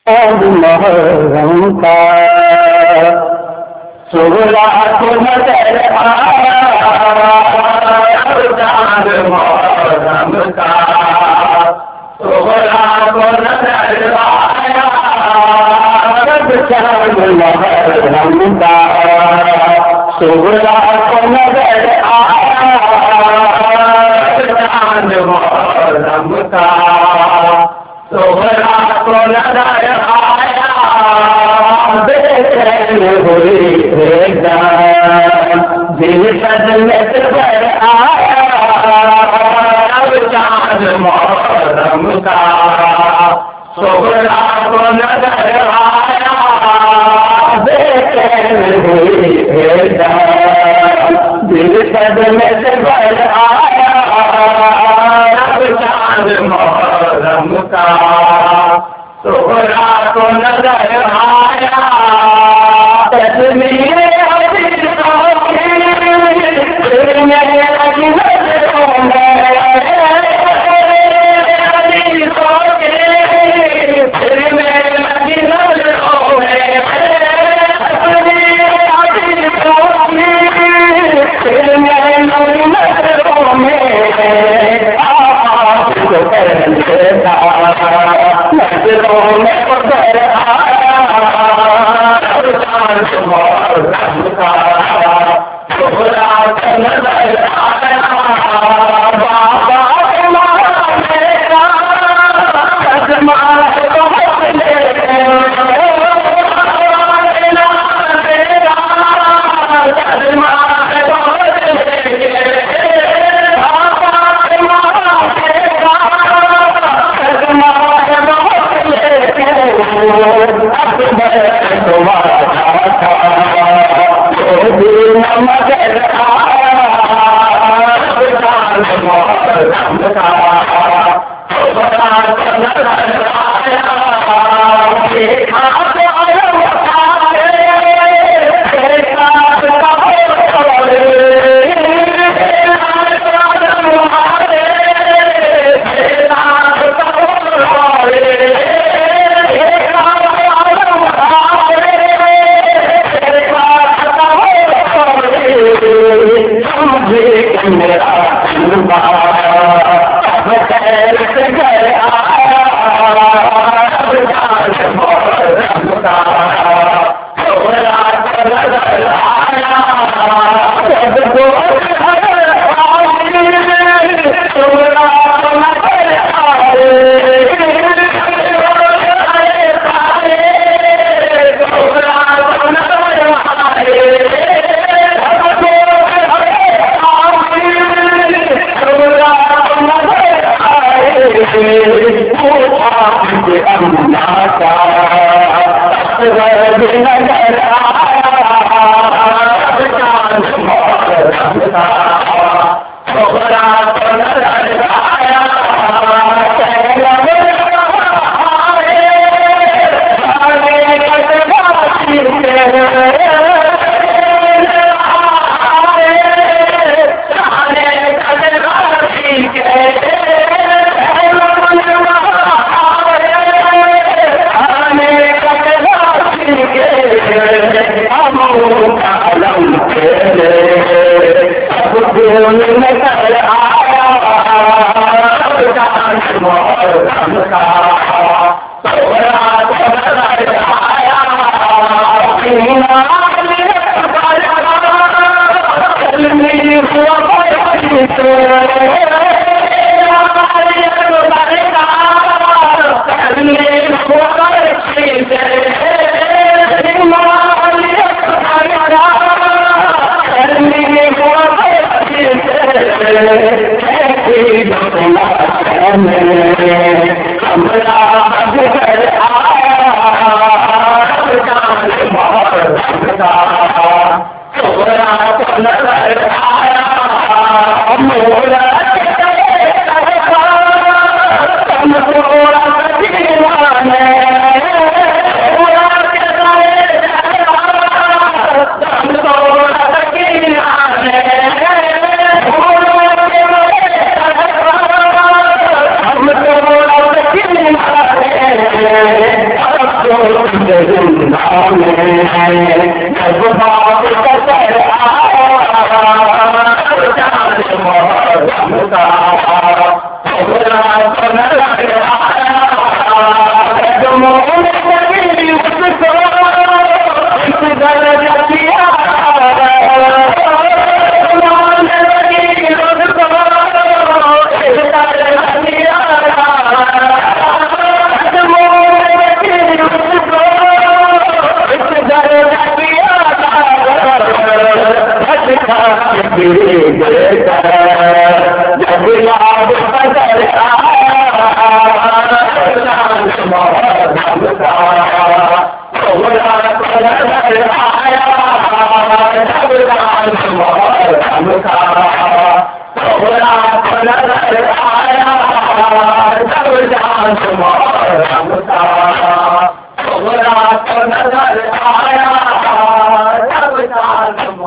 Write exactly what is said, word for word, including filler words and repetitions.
मुहर्रम का सुगला को नजर आया चांद मुहर्रम का सुगला को नजर आया चांद मुहर्रम का सुगला को नजर आया चांद मुहर्रम का सुगला को नजर आया बेचैन हुई दिल सजनत पर आया चांद मुहर्रम का सुगला को नजर आया बेचैन हुई दिल सजनत पर आया चांद मुहर्रम का सुगला को नजर आया तस्वीर जब बाप कसर आया चांद मोहर्रम का सोहरा तो नजर आया जब मोहन नबी उसको इस दर्जा दिया मोहन नबी उसको इस दर्जा दिया जब मोहन नबी उसको इस दर्जा दिया जब याद कसर आया